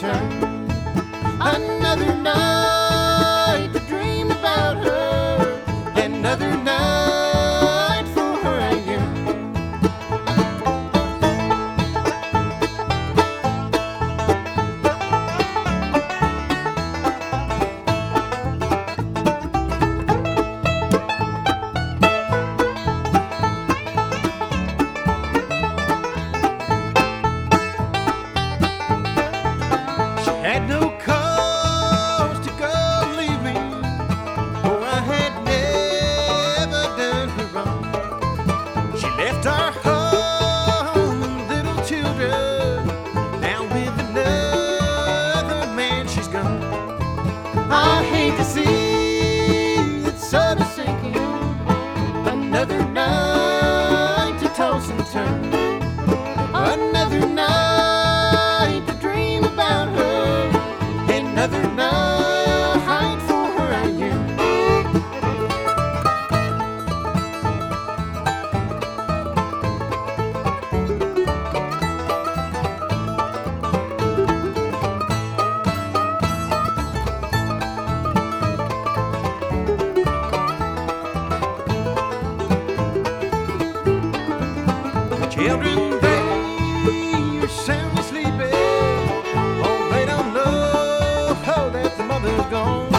turn. Another night to dream about her. Another night for her I yearn. Had no cause to go leave me, for I had never done her wrong. She left our home and little children, now with another man she's gone. I hate to see that sun is sinking, another night to toss and turn, another night to dream about her. Another night for her I yearn. The children, they are soundly sleeping. Oh, they don't know that the mother's gone.